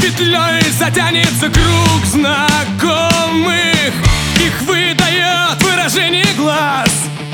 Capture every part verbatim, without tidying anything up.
петлей затянется круг знакомых. Их выдает выражение глаз.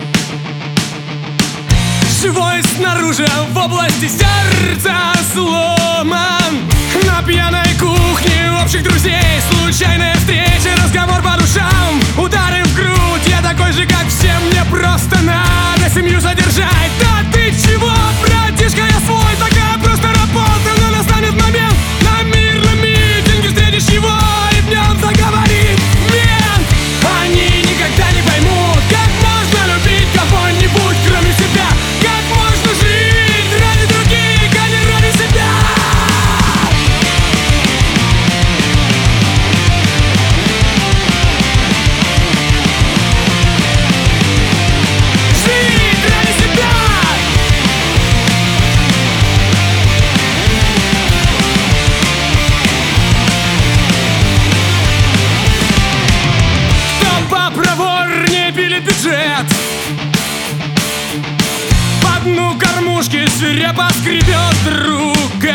Живой снаружи, в области сердца сломан. На пьяной кухне общих друзей случайная встреча, разговор по душам, удары в грудь. Я такой же, как все, мне просто надо семью содержать. Да ты чего, братишка, я свой, такая просто работа. Но настанет момент, на мирном митинге встретишь его, и в нем заговорит мент. Они никогда не поймут, как можно любить кого-нибудь, кроме себя. Как можно жить ради других, а не ради себя. Жить ради себя. Кто попроворнее пилит бюджет, по дну кормушки свирепо скребет друг